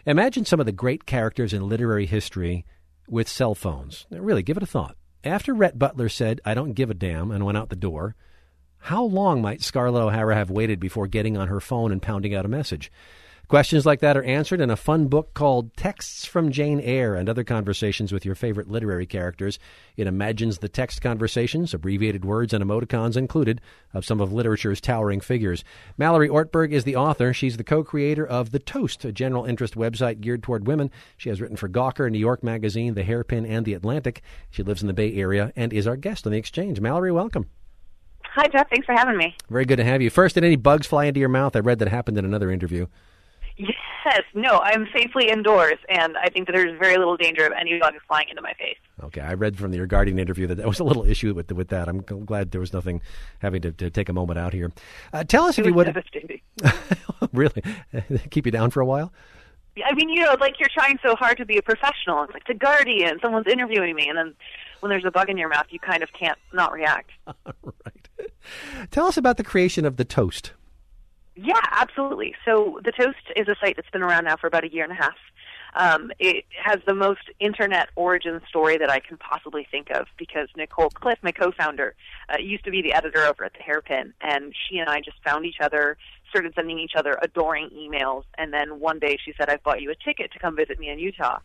Imagine some of the great characters in literary history with cell phones. Now, really, give it a thought. After Rhett Butler said, "I don't give a damn," and went out the door, how long might Scarlett O'Hara have waited before getting on her phone and pounding out a message? Questions like that are answered in a fun book called Texts from Jane Eyre and Other Conversations with Your Favorite Literary Characters. It imagines the text conversations, abbreviated words and emoticons included, of some of literature's towering figures. Mallory Ortberg is the author. She's the co-creator of The Toast, a general interest website geared toward women. She has written for Gawker, New York Magazine, The Hairpin, and The Atlantic. She lives in the Bay Area and is our guest on The Exchange. Mallory, welcome. Hi, Jeff. Thanks for having me. Very good to have you. First, did any bugs fly into your mouth? I read that happened in another interview. Yes, no, I'm safely indoors, and I think that there's very little danger of any bugs flying into my face. Okay, I read from your Guardian interview that there was a little issue with that. I'm glad there was nothing having to take a moment out here. Tell us if you would. Devastating. Really? Keep you down for a while? I mean, it's like you're trying so hard to be a professional. It's like The Guardian, someone's interviewing me, and then when there's a bug in your mouth, you kind of can't not react. Right. Tell us about the creation of The Toast. Yeah, absolutely. So The Toast is a site that's been around now for about a year and a half. It has the most internet origin story that I can possibly think of because Nicole Cliff, my co-founder, used to be the editor over at The Hairpin, and she and I just found each other, started sending each other adoring emails, and then one day she said, "I've bought you a ticket to come visit me in Utah."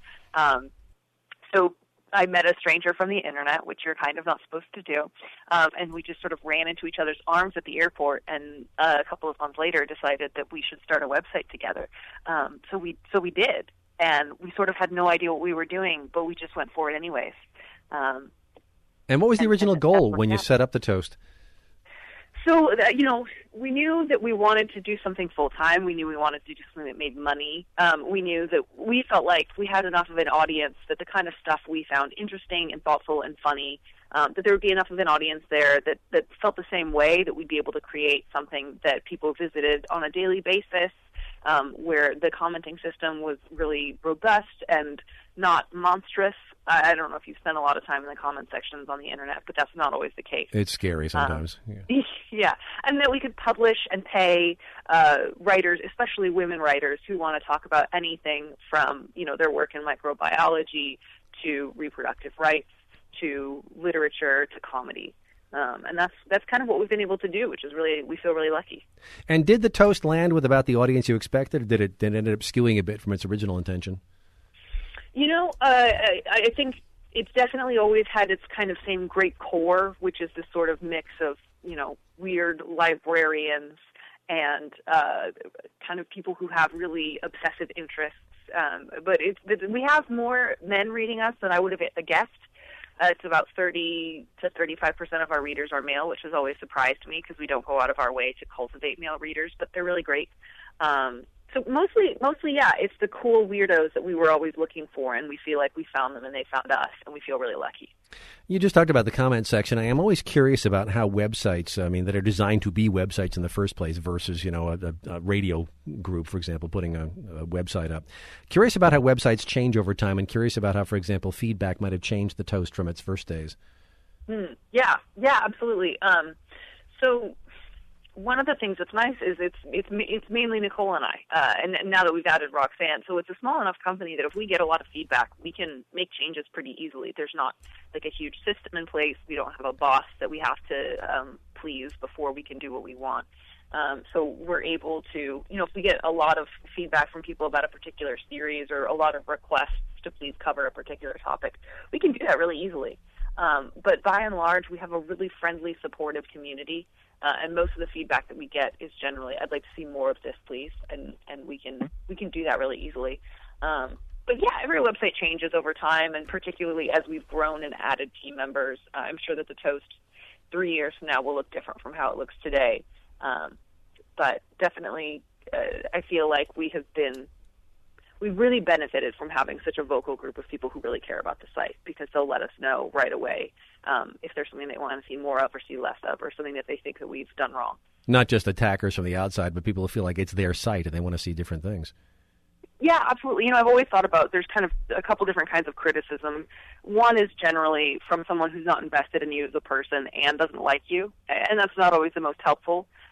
So I met a stranger from the internet, which you're kind of not supposed to do, and we just sort of ran into each other's arms at the airport, and a couple of months later decided that we should start a website together. So we did, and we sort of had no idea what we were doing, but we just went for it anyways. And what was the original goal when you set up The Toast? So, we knew that we wanted to do something full-time. We knew we wanted to do something that made money. We knew that we felt like we had enough of an audience that the kind of stuff we found interesting and thoughtful and funny, that there would be enough of an audience there that felt the same way, that we'd be able to create something that people visited on a daily basis, where the commenting system was really robust and not monstrous. I don't know if you've spent a lot of time in the comment sections on the internet, but that's not always the case. It's scary sometimes. Yeah, and that we could publish and pay writers, especially women writers, who want to talk about anything from their work in microbiology to reproductive rights to literature to comedy. And that's kind of what we've been able to do, which is we feel really lucky. And did The Toast land with about the audience you expected, or did it end up skewing a bit from its original intention? I think it's definitely always had its kind of same great core, which is this sort of mix of, weird librarians and kind of people who have really obsessive interests. But we have more men reading us than I would have guessed. It's about 30 to 35% of our readers are male, which has always surprised me because we don't go out of our way to cultivate male readers, but they're really great. So mostly, yeah, it's the cool weirdos that we were always looking for, and we feel like we found them and they found us, and we feel really lucky. You just talked about the comment section. I am always curious about how websites, that are designed to be websites in the first place versus, a radio group, for example, putting a website up. Curious about how websites change over time, and curious about how, for example, feedback might have changed The Toast from its first days. Yeah, absolutely. So one of the things that's nice is it's mainly Nicole and I, and now that we've added Roxanne, so it's a small enough company that if we get a lot of feedback, we can make changes pretty easily. There's not like a huge system in place. We don't have a boss that we have to please before we can do what we want. So we're able to, if we get a lot of feedback from people about a particular series or a lot of requests to please cover a particular topic, we can do that really easily. But by and large, we have a really friendly, supportive community. And most of the feedback that we get is generally, "I'd like to see more of this, please," and we can do that really easily. But yeah, every website changes over time, and particularly as we've grown and added team members, I'm sure that The Toast 3 years from now will look different from how it looks today. But definitely, I feel like we've really benefited from having such a vocal group of people who really care about the site, because they'll let us know right away if there's something they want to see more of or see less of, or something that they think that we've done wrong. Not just attackers from the outside, but people who feel like it's their site and they want to see different things. Yeah, absolutely. I've always thought about there's kind of a couple different kinds of criticism. One is generally from someone who's not invested in you as a person and doesn't like you, and that's not always the most helpful.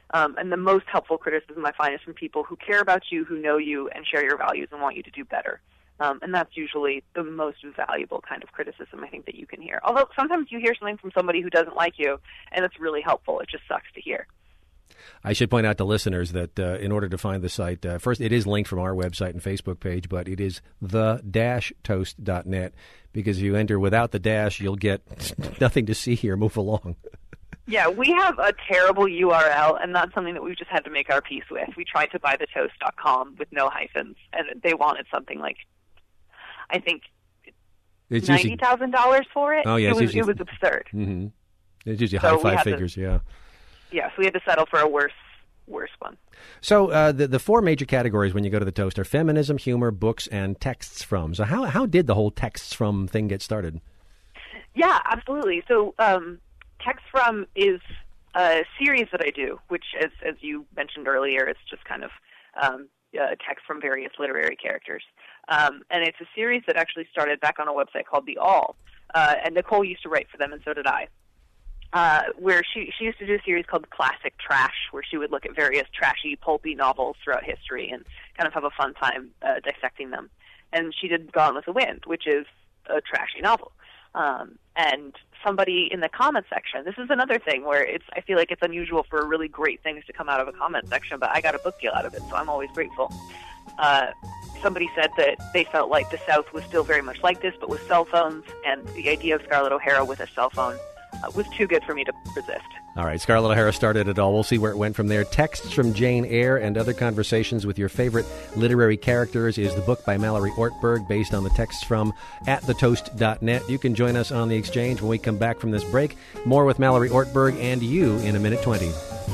And the most helpful criticism I find is from people who care about you, who know you, and share your values and want you to do better. And that's usually the most valuable kind of criticism I think that you can hear. Although sometimes you hear something from somebody who doesn't like you, and it's really helpful. It just sucks to hear. I should point out to listeners that in order to find the site, first, it is linked from our website and Facebook page, but it is the-toast.net, because if you enter without the dash, you'll get nothing to see here. Move along. Yeah, we have a terrible URL, and that's something that we've just had to make our peace with. We tried to buy thetoast.com with no hyphens, and they wanted something like, I think, $90,000 for it. Oh, yeah. It was absurd. Mm-hmm. It's usually high five figures, yeah. Yeah, so we had to settle for a worse one. So the four major categories when you go to the Toast are feminism, humor, books, and texts from. So how did the whole texts from thing get started? Yeah, absolutely. So Text From is a series that I do, which, as you mentioned earlier, it's just kind of text from various literary characters. And it's a series that actually started back on a website called The All. And Nicole used to write for them, and so did I. Where she used to do a series called Classic Trash, where she would look at various trashy, pulpy novels throughout history and kind of have a fun time dissecting them. And she did Gone with the Wind, which is a trashy novel. And somebody in the comment section, this is another thing where I feel like it's unusual for really great things to come out of a comment section, but I got a book deal out of it, so I'm always grateful. Somebody said that they felt like the South was still very much like this, but with cell phones, and the idea of Scarlett O'Hara with a cell phone was too good for me to resist. All right, Scarlett O'Hara started it all. We'll see where it went from there. Texts from Jane Eyre and Other Conversations with Your Favorite Literary Characters is the book by Mallory Ortberg, based on the texts from at thetoast.net. You can join us on the exchange when we come back from this break. More with Mallory Ortberg and you in a minute 20.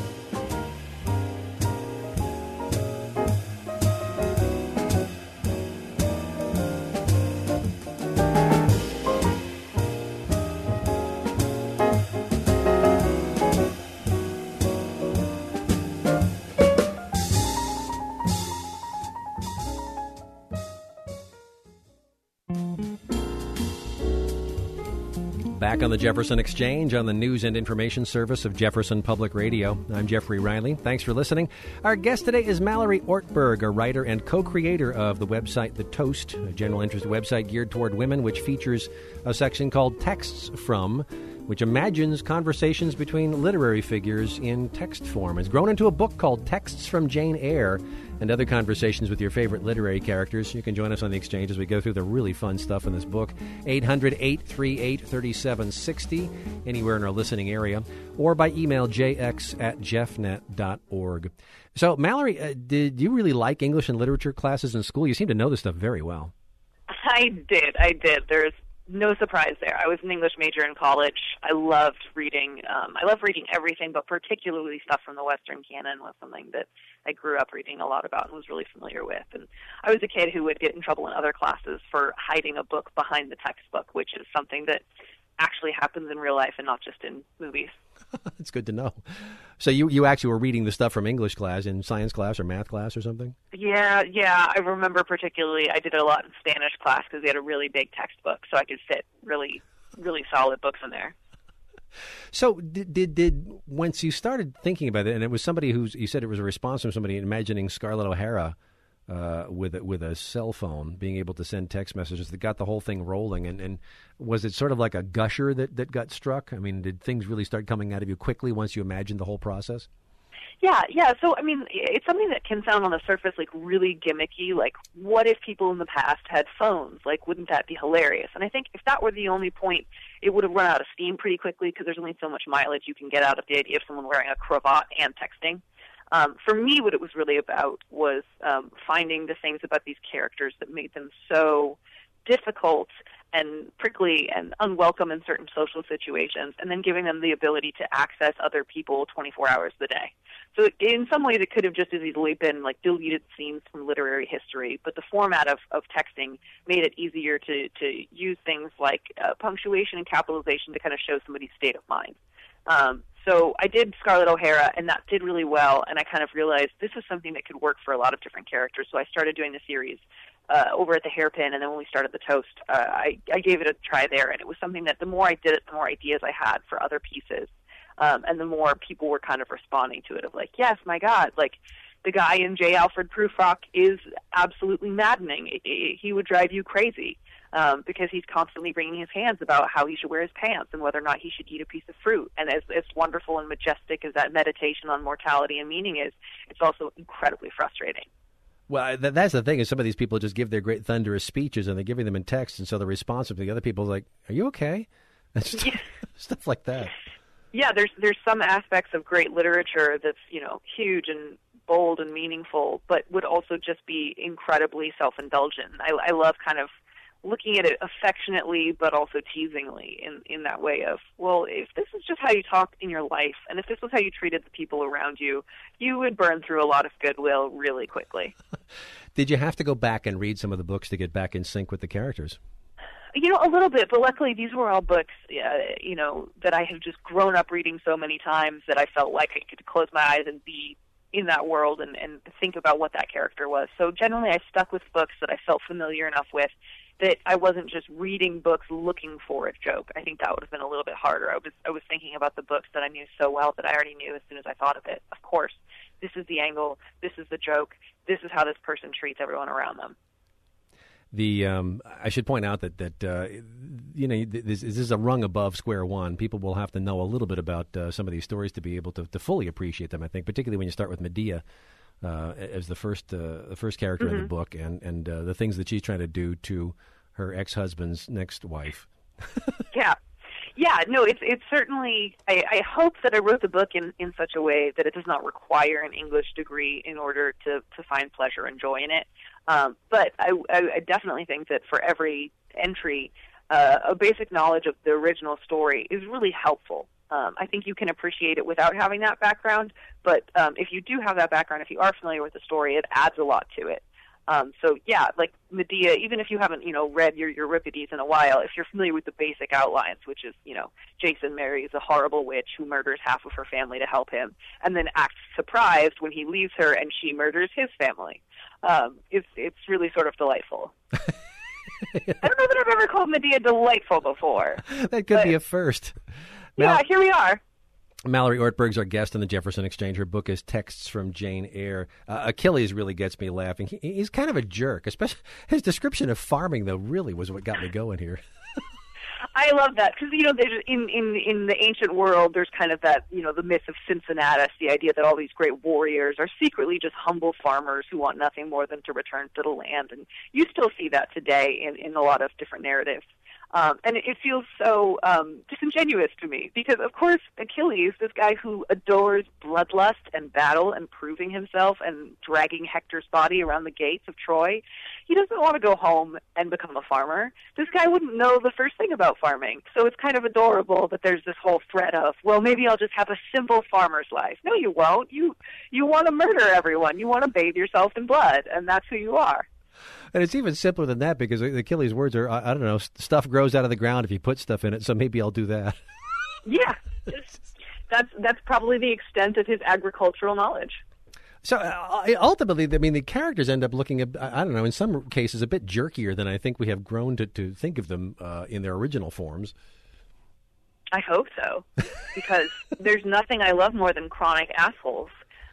Back on the Jefferson Exchange on the news and information service of Jefferson Public Radio. I'm Jeffrey Riley. Thanks for listening. Our guest today is Mallory Ortberg, a writer and co-creator of the website The Toast, a general interest website geared toward women, which features a section called Texts From, which imagines conversations between literary figures in text form. It's grown into a book called Texts from Jane Eyre and Other Conversations with Your Favorite Literary Characters. You can join us on the exchange as we go through the really fun stuff in this book. 800-838-3760, anywhere in our listening area, or by email jx@jeffnet.org. So, Mallory, did you really like English and literature classes in school? You seem to know this stuff very well. I did. There's no surprise there. I was an English major in college. I loved reading. I love reading everything, but particularly stuff from the Western canon was something that I grew up reading a lot about and was really familiar with. And I was a kid who would get in trouble in other classes for hiding a book behind the textbook, which is something that actually happens in real life and not just in movies. That's good to know. So you actually were reading the stuff from English class in science class or math class or something? Yeah. I remember particularly I did it a lot in Spanish class because they had a really big textbook, so I could fit really, really solid books in there. So did once you started thinking about it, and it was somebody you said it was a response from somebody imagining Scarlett O'Hara with a cell phone being able to send text messages that got the whole thing rolling, and was it sort of like a gusher that got struck? I mean, did things really start coming out of you quickly once you imagined the whole process? Yeah. So, I mean, it's something that can sound on the surface like really gimmicky, like what if people in the past had phones? Like, wouldn't that be hilarious? And I think if that were the only point, it would have run out of steam pretty quickly because there's only so much mileage you can get out of the idea of someone wearing a cravat and texting. For me, what it was really about was finding the things about these characters that made them so difficult and prickly and unwelcome in certain social situations, and then giving them the ability to access other people 24 hours a day. So in some ways, it could have just as easily been like deleted scenes from literary history, but the format of texting made it easier to use things like punctuation and capitalization to kind of show somebody's state of mind. So I did Scarlett O'Hara, and that did really well, and I kind of realized this is something that could work for a lot of different characters, so I started doing the series over at the Hairpin, and then when we started the Toast, I gave it a try there, and it was something that the more I did it, the more ideas I had for other pieces. And the more people were kind of responding to it of like, yes, my God, like the guy in J. Alfred Prufrock is absolutely maddening. He would drive you crazy because he's constantly wringing his hands about how he should wear his pants and whether or not he should eat a piece of fruit. And as wonderful and majestic as that meditation on mortality and meaning is, it's also incredibly frustrating. Well, that's the thing is some of these people just give their great thunderous speeches and they're giving them in text, and so the response of the other people is like, are you okay? Stuff like that. Yeah, there's some aspects of great literature that's, huge and bold and meaningful, but would also just be incredibly self-indulgent. I love kind of looking at it affectionately but also teasingly in that way of, well, if this is just how you talked in your life and if this was how you treated the people around you, you would burn through a lot of goodwill really quickly. Did you have to go back and read some of the books to get back in sync with the characters? A little bit, but luckily these were all books, that I have just grown up reading so many times that I felt like I could close my eyes and be in that world and think about what that character was. So generally I stuck with books that I felt familiar enough with, that I wasn't just reading books looking for a joke. I think that would have been a little bit harder. I was thinking about the books that I knew so well that I already knew as soon as I thought of it. Of course, this is the angle, this is the joke, this is how this person treats everyone around them. I should point out that this is a rung above square one. People will have to know a little bit about some of these stories to be able to fully appreciate them, I think, particularly when you start with Medea as the first character in the book and the things that she's trying to do to her ex-husband's next wife. Yeah, no, it's certainly, I hope that I wrote the book in such a way that it does not require an English degree in order to find pleasure and joy in it. But I definitely think that for every entry, a basic knowledge of the original story is really helpful. I think you can appreciate it without having that background, but if you do have that background, if you are familiar with the story, it adds a lot to it. So yeah, like Medea, even if you haven't, read your Euripides in a while, if you're familiar with the basic outlines, which is, Jason marries a horrible witch who murders half of her family to help him, and then acts surprised when he leaves her and she murders his family. It's really sort of delightful. I don't know that I've ever called Medea delightful before. That could be a first. Yeah, here we are. Mallory Ortberg's our guest on the Jefferson Exchange. Her book is Texts from Jane Eyre. Achilles really gets me laughing. He's kind of a jerk, especially his description of farming, though, really was what got me going here. I love that because, there's in the ancient world, there's kind of that, the myth of Cincinnatus, the idea that all these great warriors are secretly just humble farmers who want nothing more than to return to the land. And you still see that today in a lot of different narratives. And it feels so disingenuous to me because, of course, Achilles, this guy who adores bloodlust and battle and proving himself and dragging Hector's body around the gates of Troy, he doesn't want to go home and become a farmer. This guy wouldn't know the first thing about farming. So it's kind of adorable that there's this whole thread of, well, maybe I'll just have a simple farmer's life. No, you won't. You want to murder everyone. You want to bathe yourself in blood, and that's who you are. And it's even simpler than that because Achilles' words are, I don't know, stuff grows out of the ground if you put stuff in it, so maybe I'll do that. Yeah, that's probably the extent of his agricultural knowledge. So ultimately, I mean, the characters end up looking, I don't know, in some cases a bit jerkier than I think we have grown to think of them in their original forms. I hope so, because there's nothing I love more than chronic assholes.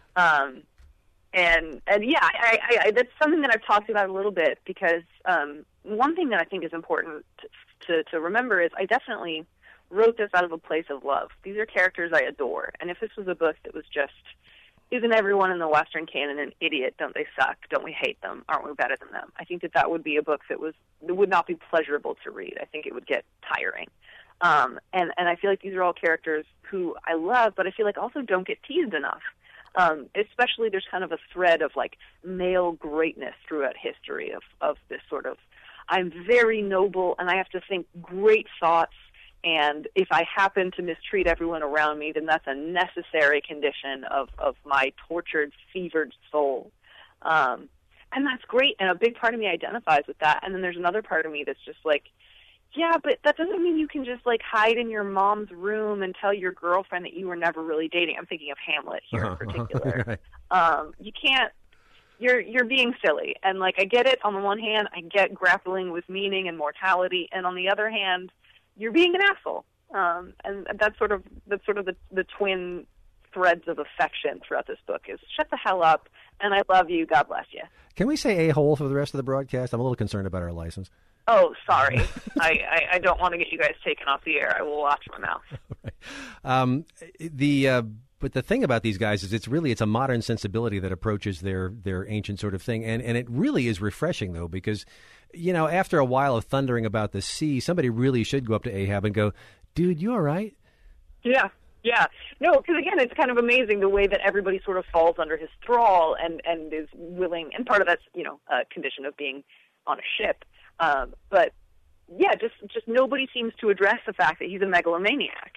And yeah, I that's something that I've talked about a little bit because one thing that I think is important to remember is I definitely wrote this out of a place of love. These are characters I adore, and if this was a book that was just, isn't everyone in the Western canon an idiot? Don't they suck? Don't we hate them? Aren't we better than them? I think that would be a book that would not be pleasurable to read. I think it would get tiring. And I feel like these are all characters who I love, but I feel like also don't get teased enough. Especially there's kind of a thread of like male greatness throughout history of this sort of, I'm very noble and I have to think great thoughts, and if I happen to mistreat everyone around me, then that's a necessary condition of my tortured, fevered soul. And that's great, and a big part of me identifies with that. And then there's another part of me that's just like, yeah, but that doesn't mean you can just like hide in your mom's room and tell your girlfriend that you were never really dating. I'm thinking of Hamlet here in particular. Right. You can't. You're being silly, and like I get it. On the one hand, I get grappling with meaning and mortality, and on the other hand, you're being an asshole. And that's sort of the twin threads of affection throughout this book is shut the hell up, and I love you, God bless you. Can we say a-hole for the rest of the broadcast? I'm a little concerned about our license. Oh, sorry. I don't want to get you guys taken off the air. I will watch my mouth. Right. But the thing about these guys is it's a modern sensibility that approaches their ancient sort of thing. And it really is refreshing, though, because, after a while of thundering about the sea, somebody really should go up to Ahab and go, dude, you all right? Yeah. Yeah. No, because, again, it's kind of amazing the way that everybody sort of falls under his thrall and is willing. And part of that's, a condition of being on a ship. But, yeah, just nobody seems to address the fact that he's a megalomaniac.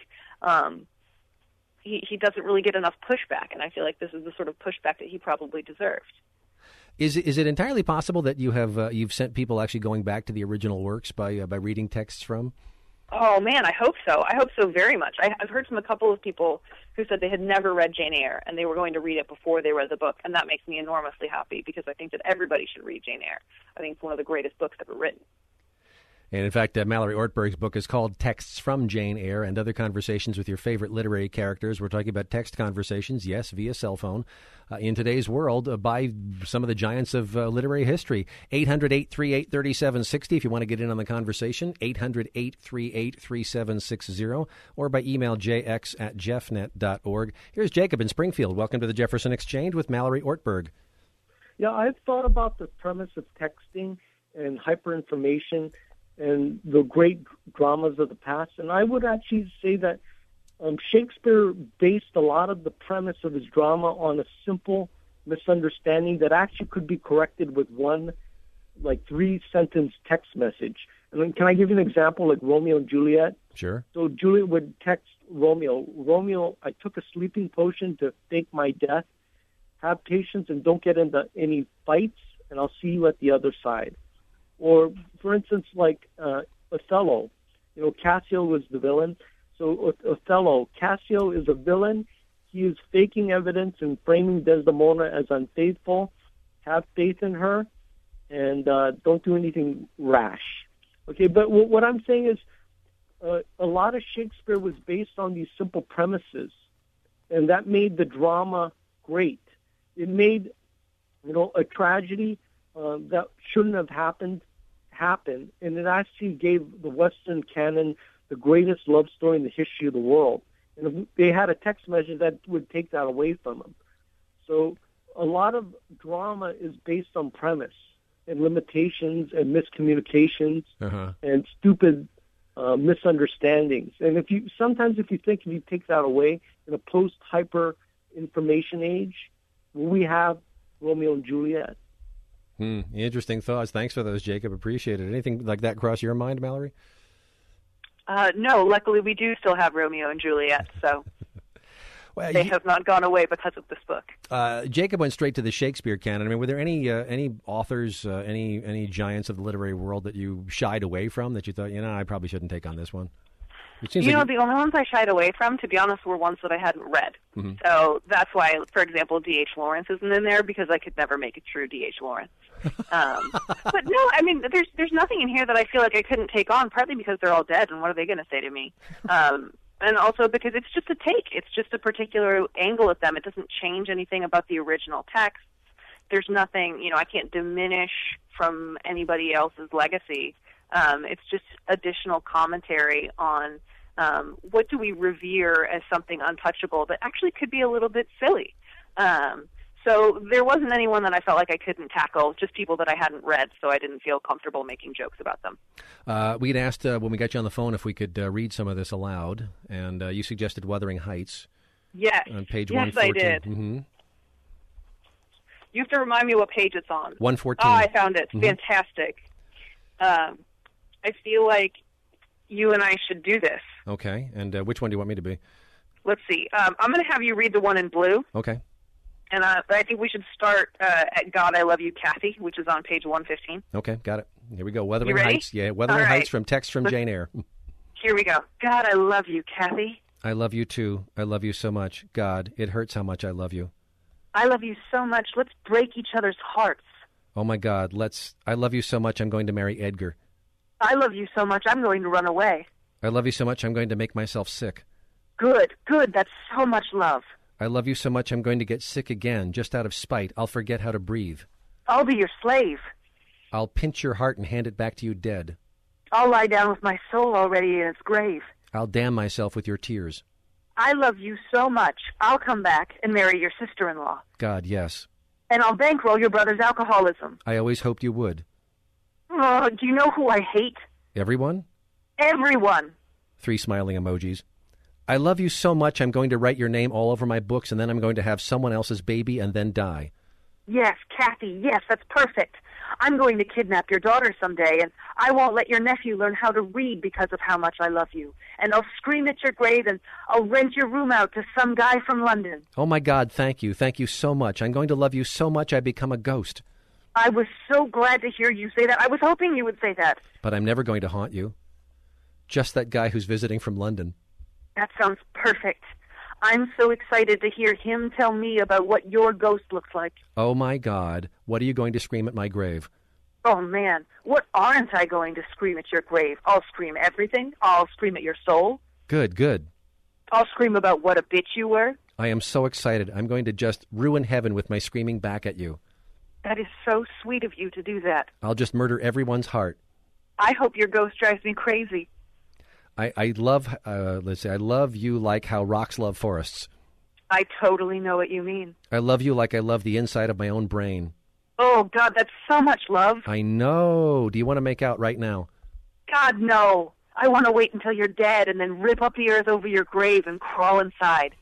He doesn't really get enough pushback, and I feel like this is the sort of pushback that he probably deserved. Is it entirely possible that you've sent people actually going back to the original works by reading texts from? Oh man, I hope so. I hope so very much. I've heard from a couple of people who said they had never read Jane Eyre and they were going to read it before they read the book, and that makes me enormously happy because I think that everybody should read Jane Eyre. I think it's one of the greatest books ever written. And in fact, Mallory Ortberg's book is called Texts from Jane Eyre and Other Conversations with Your Favorite Literary Characters. We're talking about text conversations, yes, via cell phone, in today's world by some of the giants of literary history. 800-838-3760 if you want to get in on the conversation, 800-838-3760, or by email jx@jeffnet.org. Here's Jacob in Springfield. Welcome to the Jefferson Exchange with Mallory Ortberg. Yeah, I've thought about the premise of texting and hyperinformation and the great dramas of the past. And I would actually say that Shakespeare based a lot of the premise of his drama on a simple misunderstanding that actually could be corrected with one, 3-sentence text message. And then, can I give you an example, like Romeo and Juliet? Sure. So Juliet would text Romeo, I took a sleeping potion to fake my death. Have patience and don't get into any fights, and I'll see you at the other side. Or, for instance, Othello, Cassio was the villain. So Othello, Cassio is a villain. He is faking evidence and framing Desdemona as unfaithful. Have faith in her, and don't do anything rash. Okay, but what I'm saying is a lot of Shakespeare was based on these simple premises, and that made the drama great. It made, a tragedy that shouldn't have happened, and it actually gave the Western canon the greatest love story in the history of the world. And if they had a text message that would take that away from them. So a lot of drama is based on premise and limitations and miscommunications and stupid misunderstandings. And if you take that away in a post-hyper information age, we have Romeo and Juliet. Interesting thoughts. Thanks for those, Jacob. Appreciate it. Anything like that cross your mind, Mallory? No, luckily we do still have Romeo and Juliet, so well, they have not gone away because of this book. Jacob went straight to the Shakespeare canon. I mean, were there any authors, any giants of the literary world that you shied away from that you thought, I probably shouldn't take on this one? It seems the only ones I shied away from, to be honest, were ones that I hadn't read. Mm-hmm. So that's why, for example, D.H. Lawrence isn't in there, because I could never make a true D.H. Lawrence. But no, I mean, there's nothing in here that I feel like I couldn't take on, partly because they're all dead, and what are they going to say to me? And also because it's just a take. It's just a particular angle at them. It doesn't change anything about the original texts. There's nothing, I can't diminish from anybody else's legacy. It's just additional commentary on what do we revere as something untouchable that actually could be a little bit silly. So there wasn't anyone that I felt like I couldn't tackle, just people that I hadn't read, so I didn't feel comfortable making jokes about them. We had asked when we got you on the phone if we could read some of this aloud, and you suggested Wuthering Heights. Yes. On page yes, 114. I did. Mm-hmm. You have to remind me what page it's on. 114. Oh, I found it. Mm-hmm. Fantastic. I feel like you and I should do this. Okay. And which one do you want me to be? Let's see. I'm going to have you read the one in blue. Okay. And I think we should start at God, I Love You, Kathy, which is on page 115. Okay, got it. Here we go. Wuthering you ready? Heights. Yeah, Wuthering Heights from Text from Jane Eyre. Here we go. God, I love you, Kathy. I love you too. I love you so much. God, it hurts how much I love you. I love you so much. Let's break each other's hearts. Oh my God, I love you so much I'm going to marry Edgar. I love you so much I'm going to run away. I love you so much I'm going to make myself sick. Good, good. That's so much love. I love you so much I'm going to get sick again, just out of spite. I'll forget how to breathe. I'll be your slave. I'll pinch your heart and hand it back to you dead. I'll lie down with my soul already in its grave. I'll damn myself with your tears. I love you so much, I'll come back and marry your sister-in-law. God, yes. And I'll bankroll your brother's alcoholism. I always hoped you would. Oh, do you know who I hate? Everyone? Everyone. 3 smiling emojis. I love you so much I'm going to write your name all over my books, and then I'm going to have someone else's baby and then die. Yes, Kathy, yes, that's perfect. I'm going to kidnap your daughter someday, and I won't let your nephew learn how to read because of how much I love you. And I'll scream at your grave, and I'll rent your room out to some guy from London. Oh, my God, thank you. Thank you so much. I'm going to love you so much I become a ghost. I was so glad to hear you say that. I was hoping you would say that. But I'm never going to haunt you. Just that guy who's visiting from London. That sounds perfect. I'm so excited to hear him tell me about what your ghost looks like. Oh, my God. What are you going to scream at my grave? Oh, man. What aren't I going to scream at your grave? I'll scream everything. I'll scream at your soul. Good, good. I'll scream about what a bitch you were. I am so excited. I'm going to just ruin heaven with my screaming back at you. That is so sweet of you to do that. I'll just murder everyone's heart. I hope your ghost drives me crazy. I love, let's say, I love you like how rocks love forests. I totally know what you mean. I love you like I love the inside of my own brain. Oh, God, that's so much love. I know. Do you want to make out right now? God, no. I want to wait until you're dead and then rip up the earth over your grave and crawl inside.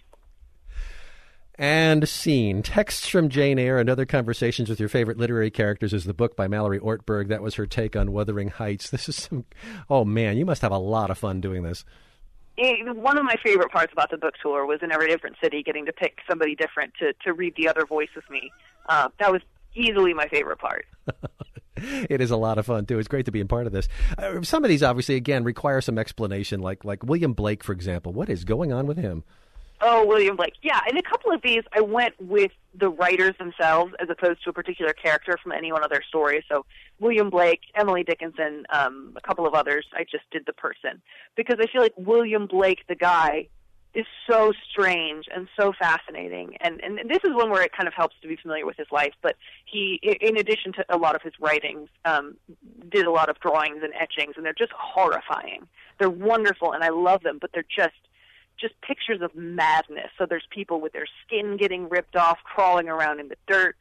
And scene. Texts from Jane Eyre and Other Conversations with Your Favorite Literary Characters is the book by Mallory Ortberg. That was her take on Wuthering Heights. This is some... Oh, man, you must have a lot of fun doing this. One of my favorite parts about the book tour was in every different city getting to pick somebody different to read the other voice with me. That was easily my favorite part. It is a lot of fun, too. It's great to be a part of this. Some of these, obviously, again, require some explanation, like William Blake, for example. What is going on with him? Oh, William Blake. Yeah, in a couple of these, I went with the writers themselves as opposed to a particular character from any one of their stories. So William Blake, Emily Dickinson, a couple of others, I just did the person. Because I feel like William Blake, the guy, is so strange and so fascinating. And this is one where it kind of helps to be familiar with his life. But he, in addition to a lot of his writings, did a lot of drawings and etchings, and they're just horrifying. They're wonderful, and I love them, but they're just pictures of madness. So there's people with their skin getting ripped off, crawling around in the dirt,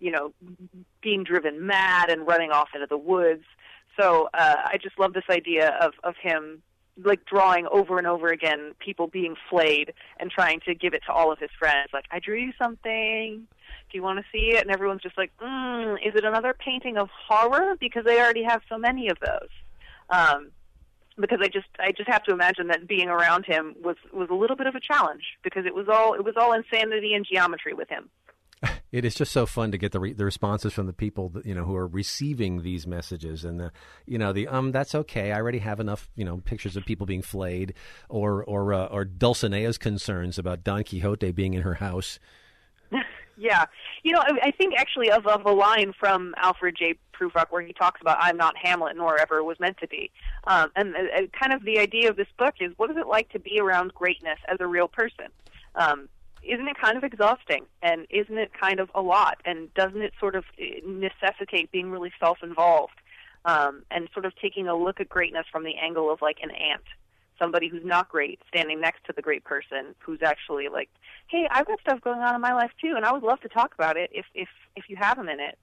being driven mad and running off into the woods. So I just love this idea of him like drawing over and over again people being flayed and trying to give it to all of his friends. Like, I drew you something. Do you want to see it? And everyone's just like, is it another painting of horror? Because they already have so many of those. Because I just have to imagine that being around him was a little bit of a challenge because it was all insanity and geometry with him. It is just so fun to get the responses from the people that, who are receiving these messages, and that's okay. I already have enough pictures of people being flayed, or Dulcinea's concerns about Don Quixote being in her house. Yeah. I think actually of a line from Alfred J. Prufrock where he talks about I'm not Hamlet nor ever was meant to be. And kind of the idea of this book is, what is it like to be around greatness as a real person? Isn't it kind of exhausting? And isn't it kind of a lot? And doesn't it sort of necessitate being really self-involved and sort of taking a look at greatness from the angle of like an ant? Somebody who's not great standing next to the great person who's actually like, hey, I've got stuff going on in my life too, and I would love to talk about it if you have a minute.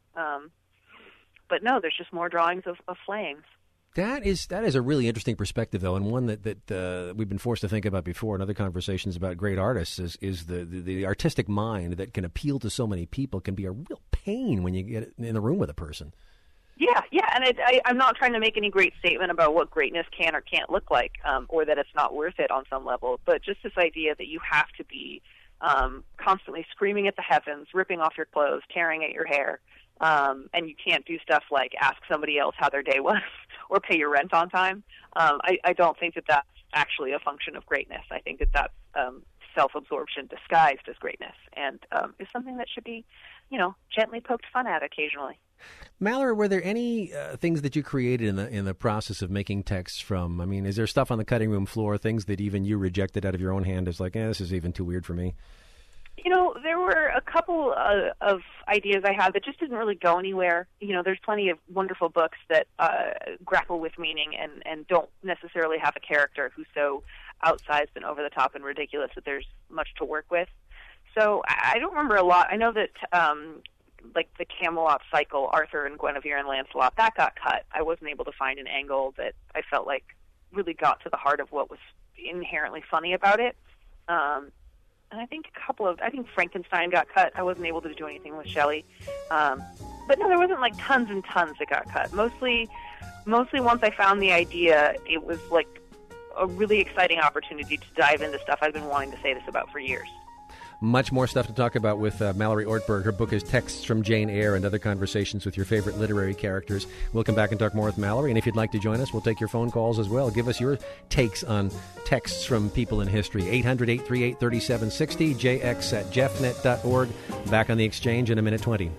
But no, there's just more drawings of flayings. That is a really interesting perspective, though, and one that we've been forced to think about before in other conversations about great artists is the artistic mind that can appeal to so many people can be a real pain when you get in the room with a person. Yeah, and I'm not trying to make any great statement about what greatness can or can't look like, or that it's not worth it on some level, but just this idea that you have to be constantly screaming at the heavens, ripping off your clothes, tearing at your hair, and you can't do stuff like ask somebody else how their day was or pay your rent on time. I don't think that that's actually a function of greatness. I think that that's self-absorption disguised as greatness, and is something that should be, gently poked fun at occasionally. Mallory, were there any things that you created in the process of making texts from? I mean, is there stuff on the cutting room floor, things that even you rejected out of your own hand as like, this is even too weird for me? There were a couple of ideas I had that just didn't really go anywhere. There's plenty of wonderful books that grapple with meaning and don't necessarily have a character who's so outsized and over the top and ridiculous that there's much to work with. So I don't remember a lot. I know that like the Camelot cycle, Arthur and Guinevere and Lancelot, that got cut. I wasn't able to find an angle that I felt like really got to the heart of what was inherently funny about it. And I think I think Frankenstein got cut. I wasn't able to do anything with Shelley. But no, there wasn't like tons and tons that got cut. Mostly once I found the idea, it was like a really exciting opportunity to dive into stuff I've been wanting to say this about for years. Much more stuff to talk about with Mallory Ortberg. Her book is Texts from Jane Eyre and Other Conversations with Your Favorite Literary Characters. We'll come back and talk more with Mallory. And if you'd like to join us, we'll take your phone calls as well. Give us your takes on texts from people in history. 800-838-3760, jx@jeffnet.org. Back on the Exchange in a minute 20.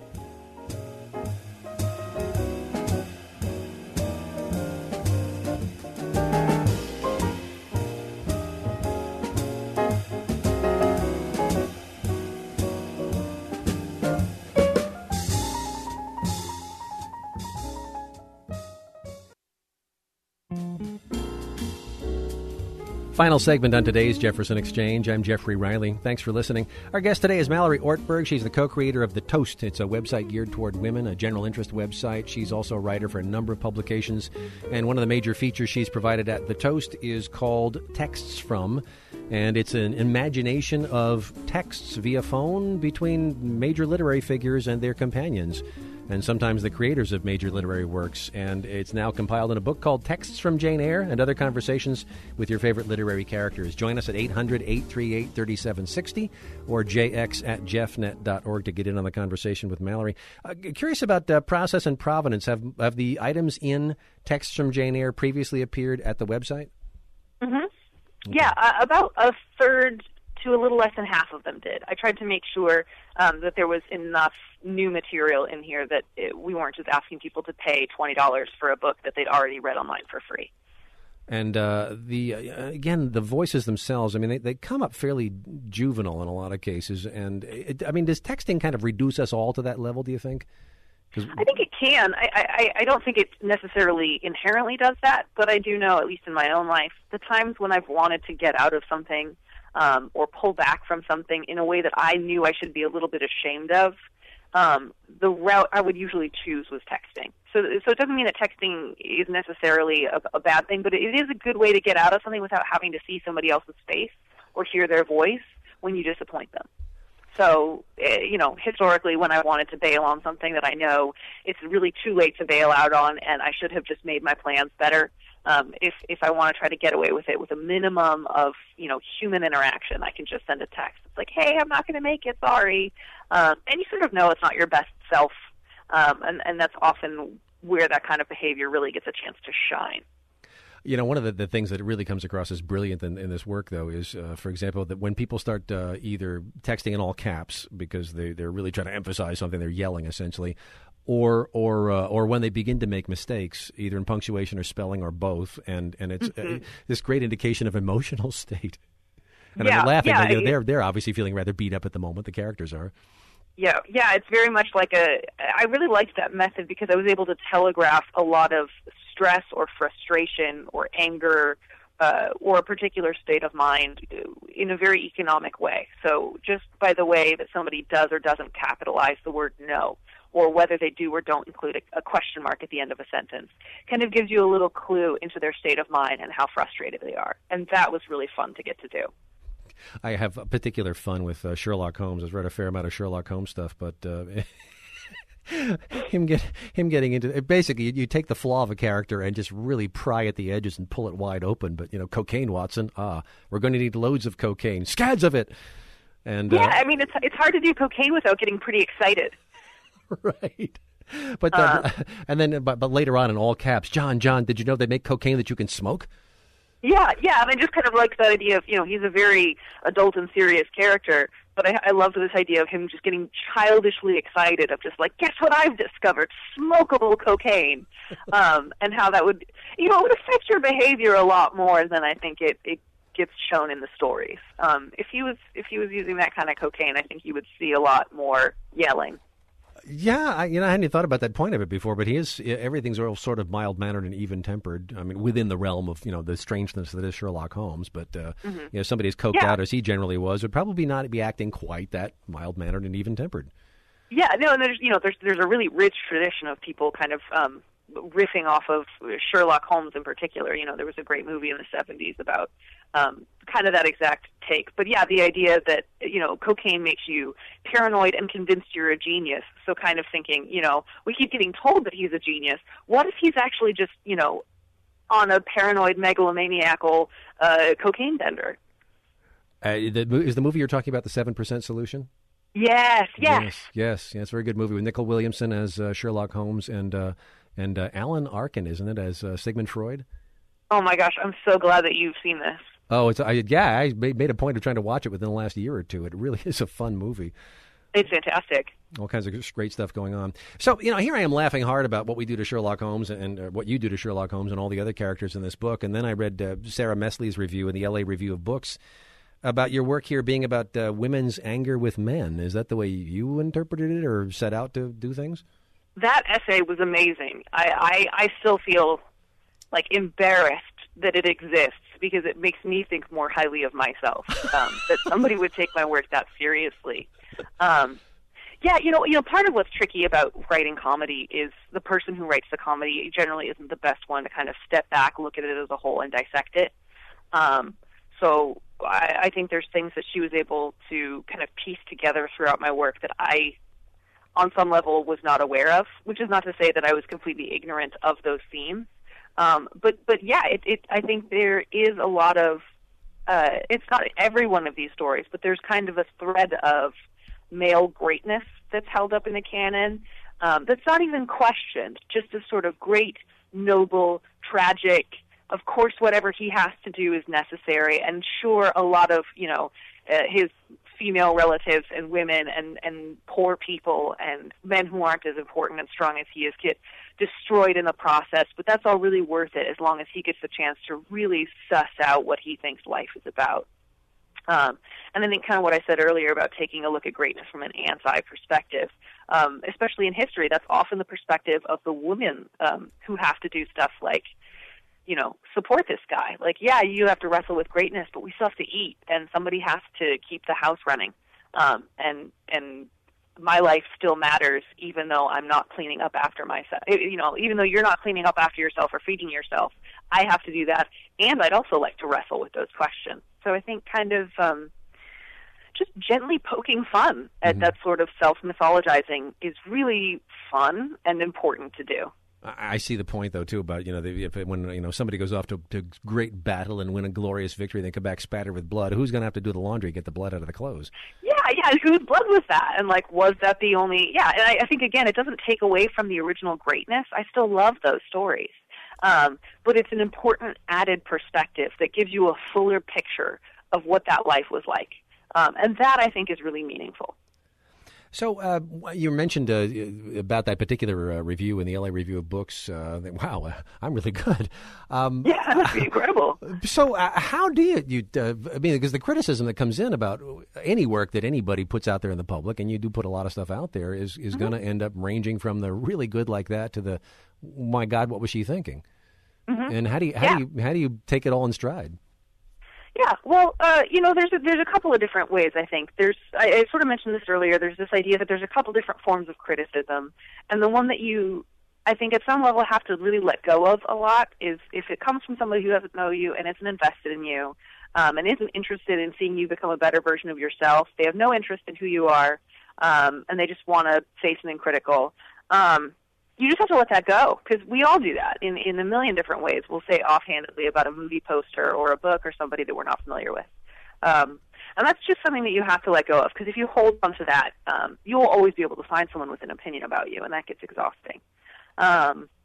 Final segment on today's Jefferson Exchange. I'm Jeffrey Riley. Thanks for listening. Our guest today is Mallory Ortberg. She's the co-creator of The Toast. It's a website geared toward women, a general interest website. She's also a writer for a number of publications. And one of the major features she's provided at The Toast is called Texts From. And it's an imagination of texts via phone between major literary figures and their companions, and sometimes the creators of major literary works. And it's now compiled in a book called Texts from Jane Eyre and Other Conversations with Your Favorite Literary Characters. Join us at 800-838-3760 or jx@jeffnet.org to get in on the conversation with Mallory. Curious about process and provenance. Have the items in Texts from Jane Eyre previously appeared at the website? Mm-hmm. Okay. Yeah, about a third to a little less than half of them did. I tried to make sure that there was enough new material in here that we weren't just asking people to pay $20 for a book that they'd already read online for free. And again, the voices themselves, I mean, they come up fairly juvenile in a lot of cases. And, does texting kind of reduce us all to that level, do you think? I think it can. I don't think it necessarily inherently does that, but I do know, at least in my own life, the times when I've wanted to get out of something or pull back from something in a way that I knew I should be a little bit ashamed of, the route I would usually choose was texting. So it doesn't mean that texting is necessarily a bad thing, but it is a good way to get out of something without having to see somebody else's face or hear their voice when you disappoint them. So, historically, when I wanted to bail on something that I know it's really too late to bail out on and I should have just made my plans better, if I want to try to get away with it with a minimum of, human interaction, I can just send a text. It's like, hey, I'm not going to make it, sorry. And you sort of know it's not your best self, and that's often where that kind of behavior really gets a chance to shine. One of the things that really comes across as brilliant in this work, though, is, for example, that when people start either texting in all caps because they're really trying to emphasize something, they're yelling essentially, or when they begin to make mistakes, either in punctuation or spelling or both, and it's this great indication of emotional state. And I'm laughing. Yeah, they're obviously feeling rather beat up at the moment. The characters are. Yeah, it's very much like I really liked that method because I was able to telegraph a lot of stress or frustration or anger or a particular state of mind in a very economic way. So just by the way that somebody does or doesn't capitalize the word no, or whether they do or don't include a question mark at the end of a sentence, kind of gives you a little clue into their state of mind and how frustrated they are. And that was really fun to get to do. I have a particular fun with Sherlock Holmes. I've read a fair amount of Sherlock Holmes stuff, but him getting into it. Basically, you take the flaw of a character and just really pry at the edges and pull it wide open. But, cocaine, Watson, we're going to need loads of cocaine, scads of it. And it's hard to do cocaine without getting pretty excited. Right. But but later on in all caps, John, did you know they make cocaine that you can smoke? Yeah, and I just kind of liked that idea of, he's a very adult and serious character, but I loved this idea of him just getting childishly excited of just like, guess what I've discovered? Smokable cocaine. And how that would, it would affect your behavior a lot more than I think it gets shown in the stories. If he was using that kind of cocaine, I think you would see a lot more yelling. Yeah, I hadn't thought about that point of it before, but everything's all sort of mild-mannered and even-tempered. I mean, within the realm of, the strangeness that is Sherlock Holmes. But, somebody as coked out as he generally was would probably not be acting quite that mild-mannered and even-tempered. Yeah, no, and there's a really rich tradition of people kind of riffing off of Sherlock Holmes in particular. There was a great movie in the 70s about kind of that exact take. But yeah, the idea that, cocaine makes you paranoid and convinced you're a genius. So kind of thinking, we keep getting told that he's a genius. What if he's actually just, on a paranoid, megalomaniacal cocaine bender? Is the movie you're talking about the 7% Solution? Yes. It's a very good movie with Nicol Williamson as Sherlock Holmes and Alan Arkin, isn't it, as Sigmund Freud? Oh my gosh, I'm so glad that you've seen this. Oh, I made a point of trying to watch it within the last year or two. It really is a fun movie. It's fantastic. All kinds of great stuff going on. So, here I am laughing hard about what we do to Sherlock Holmes and what you do to Sherlock Holmes and all the other characters in this book. And then I read Sarah Mesley's review in the LA Review of Books about your work here being about women's anger with men. Is that the way you interpreted it or set out to do things? That essay was amazing. I still feel like embarrassed that it exists because it makes me think more highly of myself, that somebody would take my work that seriously. Part of what's tricky about writing comedy is the person who writes the comedy generally isn't the best one to kind of step back, look at it as a whole, and dissect it. So I think there's things that she was able to kind of piece together throughout my work that I, on some level, was not aware of, which is not to say that I was completely ignorant of those themes. But yeah, I think there is a lot of, it's not every one of these stories, but there's kind of a thread of male greatness that's held up in the canon, that's not even questioned, just a sort of great, noble, tragic, of course whatever he has to do is necessary, and sure, a lot of, his female relatives and women and poor people and men who aren't as important and strong as he is get destroyed in the process, but that's all really worth it as long as he gets the chance to really suss out what he thinks life is about. And I think kind of what I said earlier about taking a look at greatness from an anti-perspective, especially in history, that's often the perspective of the women who have to do stuff like, support this guy. Like, yeah, you have to wrestle with greatness, but we still have to eat, and somebody has to keep the house running. And my life still matters, even though I'm not cleaning up after myself. Even though you're not cleaning up after yourself or feeding yourself, I have to do that. And I'd also like to wrestle with those questions. So I think kind of just gently poking fun at that sort of self-mythologizing is really fun and important to do. I see the point, though, too, about, when somebody goes off to great battle and win a glorious victory, they come back spattered with blood. Who's going to have to do the laundry, get the blood out of the clothes? Yeah, whose blood was that? And, was that the only... Yeah, and I think, again, it doesn't take away from the original greatness. I still love those stories. But it's an important added perspective that gives you a fuller picture of what that life was like. And that, I think, is really meaningful. So you mentioned about that particular review in the LA Review of Books. Wow, I'm really good. Yeah, that's incredible. So how do you because the criticism that comes in about any work that anybody puts out there in the public, and you do put a lot of stuff out there, is going to end up ranging from the really good like that to the, oh my God, what was she thinking? And how do you take it all in stride? Yeah, well, there's a couple of different ways, I think. I sort of mentioned this earlier, there's this idea that there's a couple different forms of criticism, and the one that you, I think, at some level have to really let go of a lot is if it comes from somebody who doesn't know you and isn't invested in you, and isn't interested in seeing you become a better version of yourself. They have no interest in who you are, and they just want to say something critical. You just have to let that go, because we all do that in a million different ways. We'll say offhandedly about a movie poster or a book or somebody that we're not familiar with. And that's just something that you have to let go of, because if you hold on to that, you'll always be able to find someone with an opinion about you, and that gets exhausting.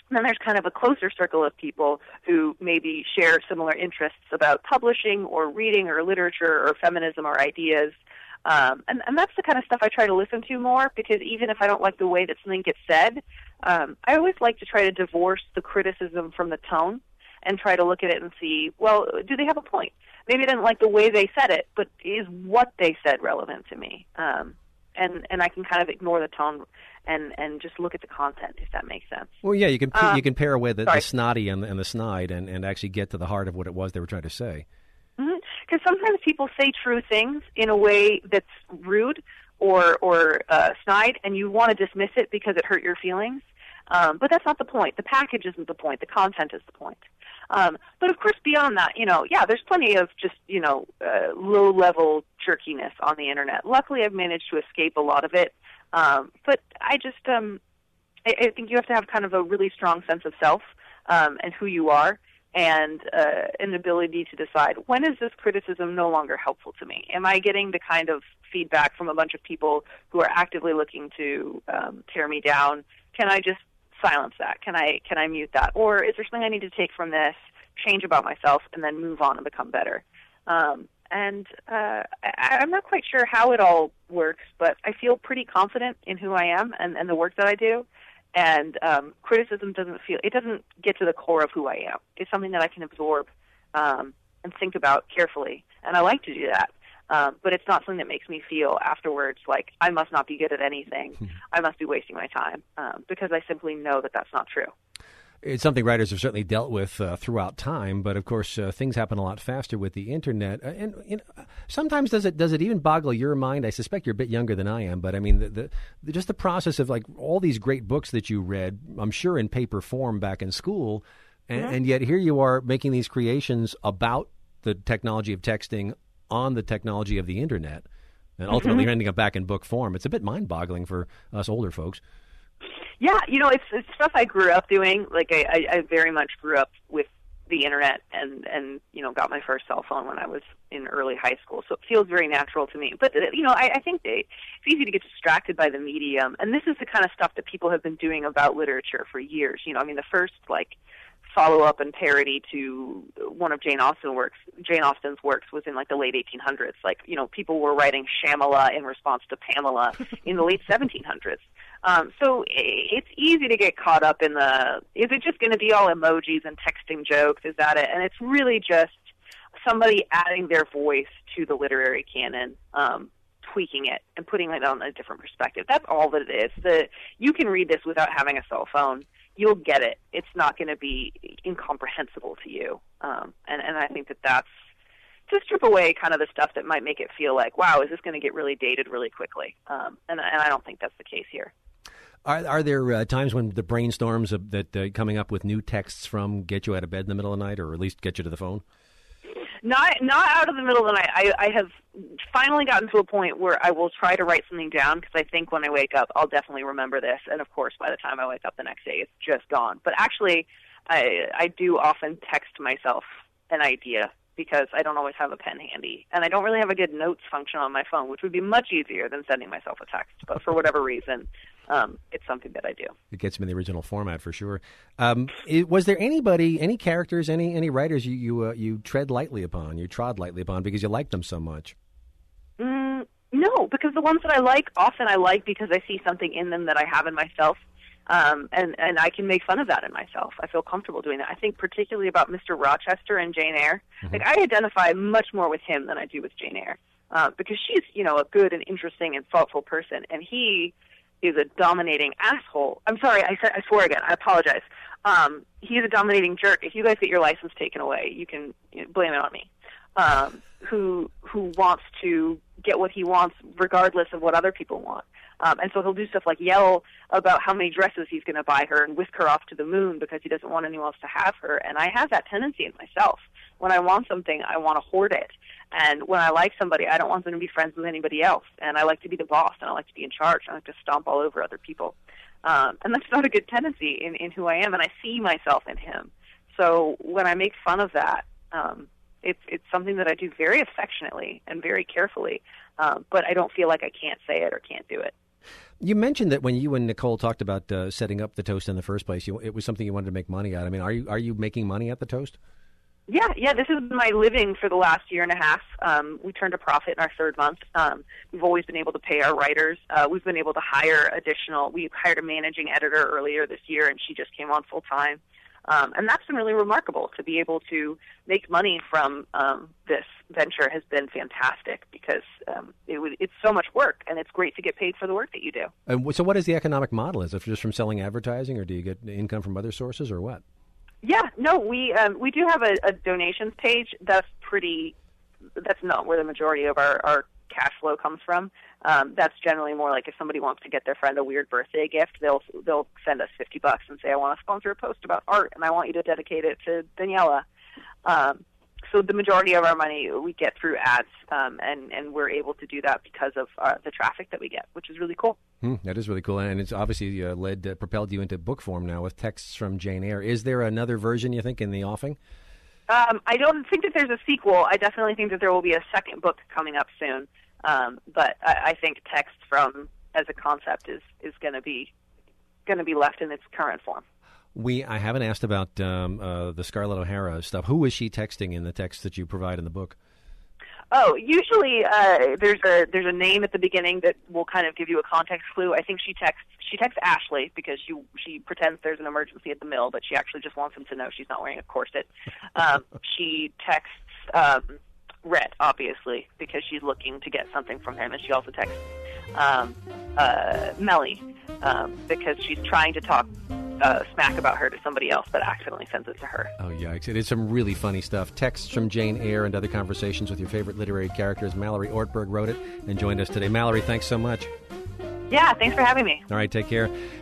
And then there's kind of a closer circle of people who maybe share similar interests about publishing or reading or literature or feminism or ideas. And that's the kind of stuff I try to listen to more, because even if I don't like the way that something gets said, I always like to try to divorce the criticism from the tone and try to look at it and see, well, do they have a point? Maybe I didn't like the way they said it, but is what they said relevant to me? And I can kind of ignore the tone and just look at the content, if that makes sense. Well, yeah, you can pair away the snotty and the snide and actually get to the heart of what it was they were trying to say. Because sometimes people say true things in a way that's rude or snide, and you want to dismiss it because it hurt your feelings. But that's not the point. The package isn't the point. The content is the point. But of course, beyond that, there's plenty of just, low-level jerkiness on the internet. Luckily, I've managed to escape a lot of it. But I just, I think you have to have kind of a really strong sense of self and who you are, and an ability to decide, when is this criticism no longer helpful to me? Am I getting the kind of feedback from a bunch of people who are actively looking to tear me down? Can I just silence that? Can I mute that? Or is there something I need to take from this, change about myself, and then move on and become better? I'm not quite sure how it all works, but I feel pretty confident in who I am and the work that I do. And criticism doesn't get to the core of who I am. It's something that I can absorb and think about carefully, and I like to do that. But it's not something that makes me feel afterwards like I must not be good at anything. I must be wasting my time, because I simply know that that's not true. It's something writers have certainly dealt with throughout time, but of course things happen a lot faster with the internet. And sometimes does it even boggle your mind? I suspect you're a bit younger than I am, but I mean just the process of like all these great books that you read, I'm sure in paper form back in school, and yet here you are making these creations about the technology of texting on the technology of the internet, and ultimately you're ending up back in book form. It's a bit mind-boggling for us older folks. Yeah, it's stuff I grew up doing. Like I very much grew up with the internet and got my first cell phone when I was in early high school. So it feels very natural to me. But I think it's easy to get distracted by the medium, and this is the kind of stuff that people have been doing about literature for years. The first follow-up and parody to one of Jane Austen's works was in the late 1800s. People were writing Shamala in response to Pamela in the late 1700s. So it's easy to get caught up in is it just going to be all emojis and texting jokes? Is that it? And it's really just somebody adding their voice to the literary canon, tweaking it and putting it on a different perspective. That's all that it is. You can read this without having a cell phone. You'll get it. It's not going to be incomprehensible to you. And I think that's to strip away kind of the stuff that might make it feel like, wow, is this going to get really dated really quickly? And I don't think that's the case here. Are there times when the brainstorms that coming up with new texts from get you out of bed in the middle of the night, or at least get you to the phone? Not out of the middle of the night. I have finally gotten to a point where I will try to write something down, because I think when I wake up, I'll definitely remember this. And, of course, by the time I wake up the next day, it's just gone. But actually, I do often text myself an idea, because I don't always have a pen handy. And I don't really have a good notes function on my phone, which would be much easier than sending myself a text. But for whatever reason, it's something that I do. It gets me in the original format for sure. Was there any characters, any writers you trod lightly upon because you liked them so much? No, because the ones that I like, often I like because I see something in them that I have in myself. And I can make fun of that in myself. I feel comfortable doing that. I think particularly about Mr. Rochester and Jane Eyre. I identify much more with him than I do with Jane Eyre, because she's, a good and interesting and thoughtful person, and he is a dominating asshole. I'm sorry, I swore again. I apologize. He's a dominating jerk. If you guys get your license taken away, you can blame it on me. Who wants to get what he wants regardless of what other people want. And so he'll do stuff like yell about how many dresses he's going to buy her and whisk her off to the moon because he doesn't want anyone else to have her. And I have that tendency in myself. When I want something, I want to hoard it. And when I like somebody, I don't want them to be friends with anybody else. And I like to be the boss, and I like to be in charge. I like to stomp all over other people. And that's not a good tendency in who I am, and I see myself in him. So when I make fun of that, it's something that I do very affectionately and very carefully, but I don't feel like I can't say it or can't do it. You mentioned that when you and Nicole talked about setting up the Toast in the first place, it was something you wanted to make money at. I mean, are you making money at the Toast? Yeah. This has been my living for the last year and a half. We turned a profit in our third month. We've always been able to pay our writers. We've been able to hire we hired a managing editor earlier this year, and she just came on full time. And that's been really remarkable. To be able to make money from this venture has been fantastic because it's so much work, and it's great to get paid for the work that you do. And so what is the economic model? Is it just from selling advertising, or do you get income from other sources, or what? Yeah, no, we do have a donations page. That's not where the majority of our cash flow comes from. That's generally more like if somebody wants to get their friend a weird birthday gift, they'll send us $50 and say, I want to sponsor a post about art, and I want you to dedicate it to Daniela. So the majority of our money we get through ads, and we're able to do that because of the traffic that we get, which is really cool. That is really cool, and it's obviously propelled you into book form now with Texts from Jane Eyre. Is there another version, you think, in the offing? I don't think that there's a sequel. I definitely think that there will be a second book coming up soon. But I think Text from as a concept is going to be left in its current form. I haven't asked about the Scarlett O'Hara stuff. Who is she texting in the text that you provide in the book? Oh, usually there's a name at the beginning that will kind of give you a context clue. I think she texts Ashley because she pretends there's an emergency at the mill, but she actually just wants him to know she's not wearing a corset. She texts Rhett, obviously, because she's looking to get something from him, and she also texts Melly because she's trying to talk smack about her to somebody else, but accidentally sends it to her. Oh, yikes. It is some really funny stuff. Texts from Jane Eyre and other conversations with your favorite literary characters. Mallory Ortberg wrote it and joined us today. Mallory, thanks so much. Yeah, thanks for having me. All right, take care.